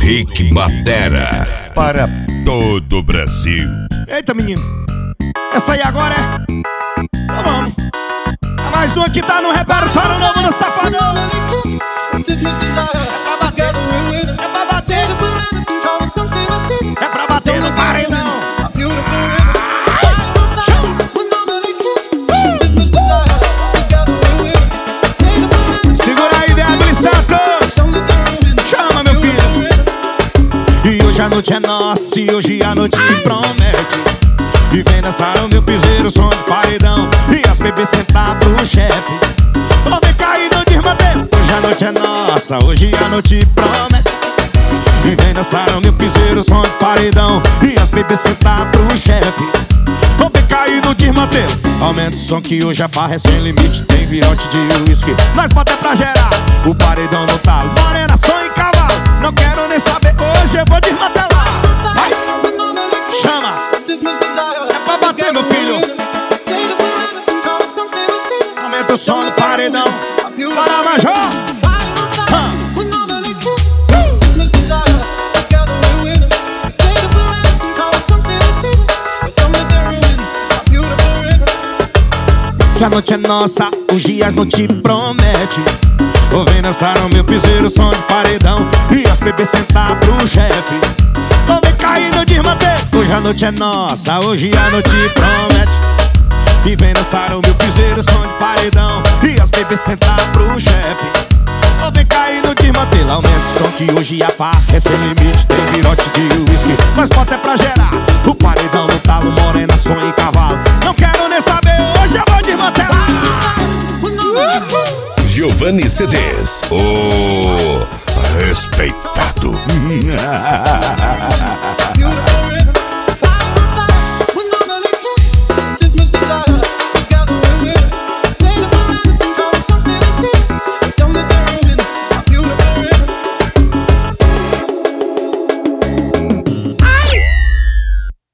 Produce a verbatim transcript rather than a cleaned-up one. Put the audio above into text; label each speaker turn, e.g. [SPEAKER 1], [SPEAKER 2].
[SPEAKER 1] Rick Batera.
[SPEAKER 2] Para todo o Brasil.
[SPEAKER 3] Eita, menino. Essa aí agora é... Então vamos. É mais uma que tá no repertório novo do Safadão. É pra bater. É pra bater. É pra bater no paredão. Segura aí, Débora Santos. Chama, meu filho. E hoje a noite é nossa, e hoje a noite me promete. E vem dançar o meu piseiro, som de paredão. E as bebês sentar pro chefe. Vou ver cair no desmanteiro. Hoje a noite é nossa, hoje a noite promete. E vem dançar o meu piseiro, som de paredão. E as bebês sentar pro chefe. Vou ver cair no desmanteiro. Aumenta o som que hoje a farra é sem limite. Tem virote de uísque, nós bota é pra gerar. O paredão no talo, morena, sonho e cavalo. Não quero nem saber, hoje eu vou desmantelar. Vai. Chama. É pra bater, meu filho. Aumenta o som do paredão. Para, Major. Que a noite é nossa, hoje a noite promete. Vou ver dançar o meu piseiro, som de paredão. E as bebês sentar pro chefe. Vou ver cair no desmanteiro. Hoje a noite é nossa, hoje a noite promete. E vem dançar o meu piseiro, som de paredão. E as bebês sentar pro chefe. Vou ver cair no desmanteiro. Aumenta o som que hoje a farra é sem limite. Tem virote de uísque, mas bota é pra gerar. O paredão no talo, morena, sonho e cavalo. Não quero nem saber, hoje eu vou desmantelar.
[SPEAKER 1] Giovanni C Ds, o respeitado.